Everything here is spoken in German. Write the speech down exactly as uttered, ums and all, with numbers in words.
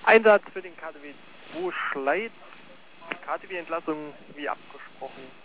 Einsatz für den K T W zwei Schleiz. K T W-Entlassung wie abgesprochen.